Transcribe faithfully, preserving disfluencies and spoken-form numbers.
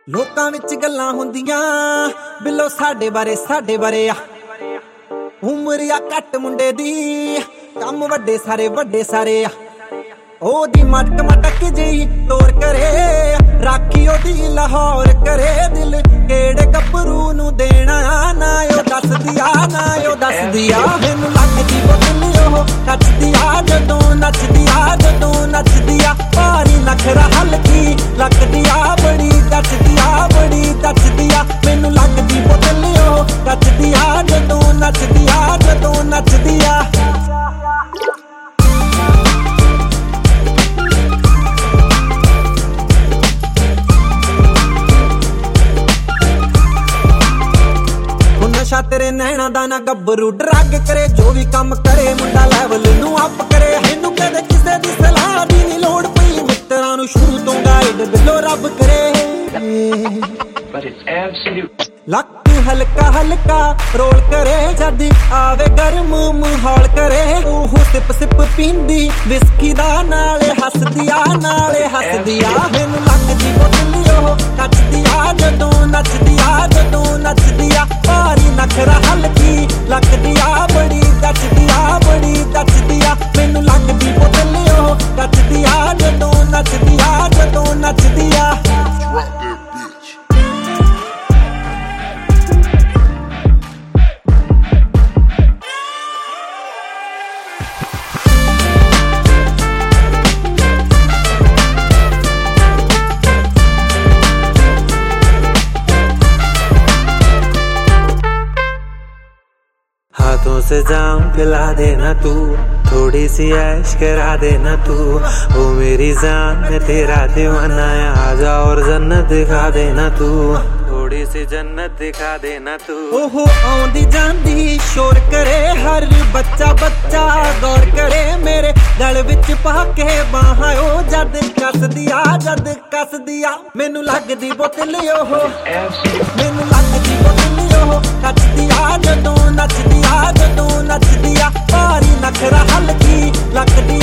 ਲੋਕਾਂ ਵਿੱਚ ਗੱਲਾਂ ਹੁੰਦੀਆਂ ਬਿੱਲੋ ਸਾਡੇ ਬਾਰੇ ਸਾਡੇ ਬਾਰੇ ਆ ਉਮਰ ਆ ਘੱਟ ਮੁੰਡੇ ਦੀ ਕੰਮ ਵੱਡੇ ਸਾਰੇ ਵੱਡੇ ਸਾਰੇ ਆ ਉਹਦੀ ਮਟਕ ਮਟਕ ਜਿਹੀ ਤੋਰ ਕਰੇ ਰਾਖੀ ਉਹਦੀ ਲਾਹੌਰ ਕਰੇ ਦਿਲ ਕਿਹੜੇ ਗੱਭਰੂ ਨੂੰ ਦੇਣਾ ਨਾ ਉਹ ਦੱਸਦੀ ਆ ਨਾ ਉਹ ਦੱਸਦੀ ਆ ਮੈਨੂੰ ਲੱਗਦੀ ਬੋਤਲ ਉਹ ਕੱਚਦੀ ਆ ਜਦੋਂ ਨੱਚਦੀ ਆ ਜਦੋਂ ਨੱਚਦੀ ਆ ਭਾਰੀ ਨਖਰਾ ਹਲਕੀ ਲੱਗਦੀ ਆ ਬੜੀ ਦੱਸਦੀ ਆ ਬੜੀ ਦੱਸਦੀ ਆ ਮੈਨੂੰ ਲੱਗਦੀ ਬੋਤਲ ਉਹ ਕੱਚਦੀ ਆ ਜਦੋਂ ਨੱਚਦੀ ਆ ਜਦੋਂ ਨੱਚਦੀ ਆ ਨਸ਼ਾ ਤੇਰੇ ਨੈਣਾ ਦਾ ਨਾ ਗੱਭਰੂ ਡਰੱਗ ਕਰੇ ਜੋ ਵੀ ਕੰਮ ਕਰੇ ਮੁੰਡਾ ਲੈਵਲ ਨੂੰ ਅਪ ਕਰੇ ਇਹਨੂੰ ਕਦੇ ਕਿਸੇ ਦੀ ਸਲਾਹ ਦੀ ਨਹੀਂ ਲੋੜ ਪਈ ਮਿੱਤਰਾਂ ਨੂੰ ਸ਼ੁਰੂ ਤੋਂ ਗਾਈਡ ਬਿੱਲੋ ਰੱਬ ਕਰੇ but it's absolute ਲੱਕ ਹਲਕਾ ਹਲਕਾ ਰੋਲ ਕਰੇ ਜਦ ਆਵੇ ਗਰਮ ਮਾਹੌਲ ਕਰੇ ਉਹ ਸਿਪ ਸਿਪ ਪੀਂਦੀ ਵਿਸਕੀ ਦਾ ਨਾਲੇ ਹੱਸਦੀ ਆ ਨਾਲੇ ਹੱਸਦੀ ਆ ਮੈਨੂੰ ਲੱਗਦੀ ਬੋਤਲ ਉਹ ਕੱਚਦੀ ਆ ਜਦੋਂ ਨੱਚਦੀ ਆ ਜਦੋਂ ਨੱਚਦੀ ਆ ਭਾਰੀ ਨਖਰਾ ਹਲਕੀ ਲੱਗਦੀ ਆ ਬੜੀ ਦੱਸਦੀ ਆ ਬੜੀ ਦੱਸਦੀ ਆ ਮੈਨੂੰ ਲੱਗਦੀ ਬੋਤਲ ਉਹ ਕੱਚਦੀ ਆ ਜਦੋਂ ਨੱਚਦੀ ਆ ਜਦੋਂ ਨੱਚਦੀ ਆ हाथों से जाम पिला देना तू थोड़ी सी ऐश करा देना तू ओ मेरी जान मैं तेरा दीवाना है आजा और जन्नत दिखा देना तू थोड़ी सी जन्नत दिखा देना तू ओहो आंदी जांदी शोर करे हर बच्चा बच्चा गौर करे मेरे गल विच पा के बाहां ओ जद कसदी आ जद कसदी आ मैनू लगदी बोतल ओहो मैनू लगदी बोतल ओहो कचदी आ जदों नचदी आ जदों नचदी आ भारी नखरा हलकी लगदी